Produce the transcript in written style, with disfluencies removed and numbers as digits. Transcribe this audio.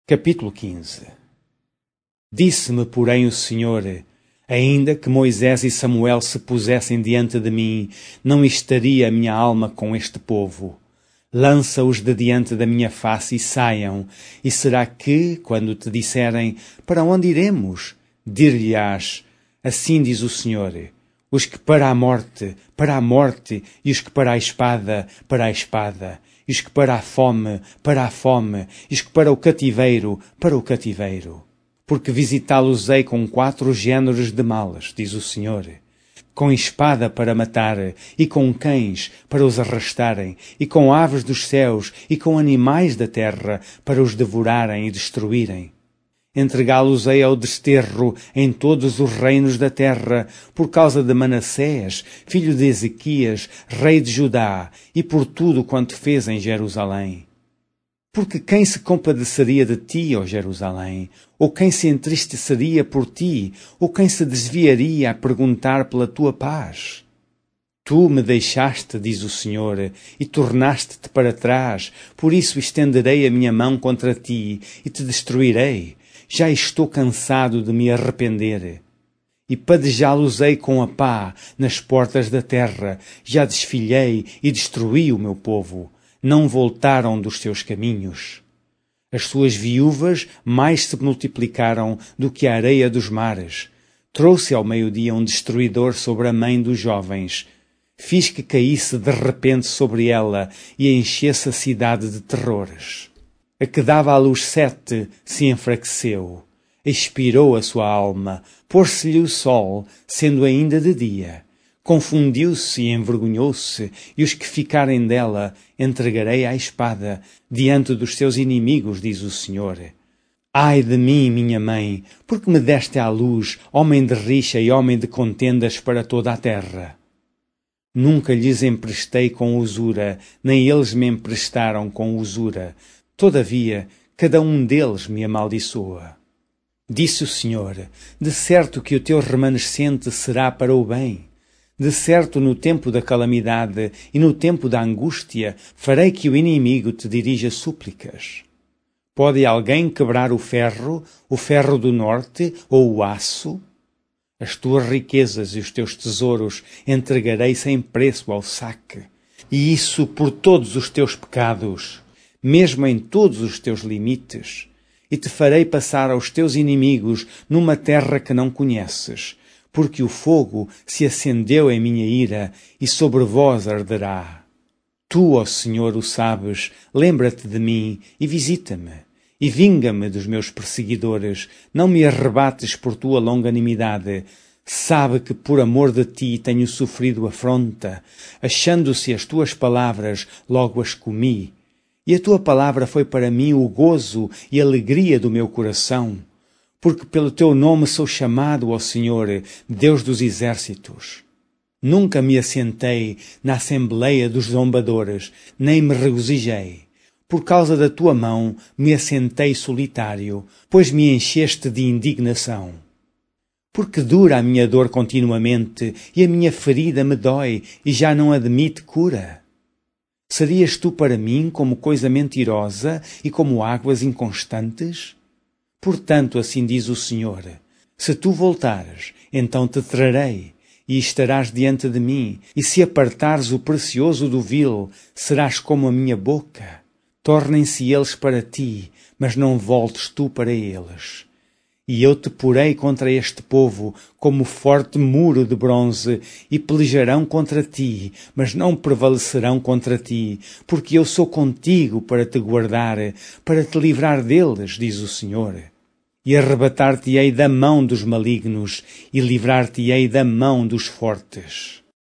Capítulo 15. Disse-me, porém, o Senhor: ainda que Moisés e Samuel se pusessem diante de mim, não estaria a minha alma com este povo. Lança-os de diante da minha face e saiam, e será que, quando te disserem: para onde iremos? Dir-lhe-ás: assim diz o Senhor: os que para a morte, e os que para a espada, e os que para a fome, e os que para o cativeiro, para o cativeiro. Porque visitá-los-ei com 4 géneros de males, diz o Senhor: com espada para matar, e com cães para os arrastarem, e com aves dos céus, e com animais da terra para os devorarem e destruírem. Entregá-los-ei ao desterro em todos os reinos da terra, por causa de Manassés, filho de Ezequias, rei de Judá, e por tudo quanto fez em Jerusalém. Porque quem se compadeceria de ti, ó Jerusalém? Ou quem se entristeceria por ti? Ou quem se desviaria a perguntar pela tua paz? Tu me deixaste, diz o Senhor, e tornaste-te para trás, por isso estenderei a minha mão contra ti e te destruirei. Já estou cansado de me arrepender. E padejá-los-ei com a pá nas portas da terra. Já desfilhei e destruí o meu povo. Não voltaram dos seus caminhos. As suas viúvas mais se multiplicaram do que a areia dos mares. Trouxe ao meio-dia um destruidor sobre a mãe dos jovens. Fiz que caísse de repente sobre ela e enchesse a cidade de terrores. A que dava à luz 7 se enfraqueceu. Expirou a sua alma, pôs-se-lhe o sol, sendo ainda de dia. Confundiu-se e envergonhou-se, e os que ficarem dela entregarei à espada, diante dos seus inimigos, diz o Senhor. Ai de mim, minha mãe, porque me deste à luz, homem de rixa e homem de contendas para toda a terra. Nunca lhes emprestei com usura, nem eles me emprestaram com usura. Todavia, cada um deles me amaldiçoa. Disse o Senhor: de certo que o teu remanescente será para o bem. De certo, no tempo da calamidade e no tempo da angústia, farei que o inimigo te dirija súplicas. Pode alguém quebrar o ferro do norte ou o aço? As tuas riquezas e os teus tesouros entregarei sem preço ao saque. E isso por todos os teus pecados, mesmo em todos os teus limites, e te farei passar aos teus inimigos numa terra que não conheces, porque o fogo se acendeu em minha ira, e sobre vós arderá. Tu, ó Senhor, o sabes, lembra-te de mim e visita-me, e vinga-me dos meus perseguidores, não me arrebates por tua longanimidade. Sabe que por amor de ti tenho sofrido afronta, achando-se as tuas palavras, logo as comi. E a tua palavra foi para mim o gozo e alegria do meu coração, porque pelo teu nome sou chamado, ó Senhor, Deus dos exércitos. Nunca me assentei na assembleia dos zombadores, nem me regozijei. Por causa da tua mão me assentei solitário, pois me encheste de indignação. Porque dura a minha dor continuamente, e a minha ferida me dói, e já não admite cura. Serias tu para mim como coisa mentirosa e como águas inconstantes? Portanto, assim diz o Senhor: se tu voltares, então te trarei, e estarás diante de mim, e se apartares o precioso do vil, serás como a minha boca. Tornem-se eles para ti, mas não voltes tu para eles. E eu te porei contra este povo como forte muro de bronze, e pelejarão contra ti, mas não prevalecerão contra ti, porque eu sou contigo para te guardar, para te livrar deles, diz o Senhor. E arrebatar-te-ei da mão dos malignos, e livrar-te-ei da mão dos fortes.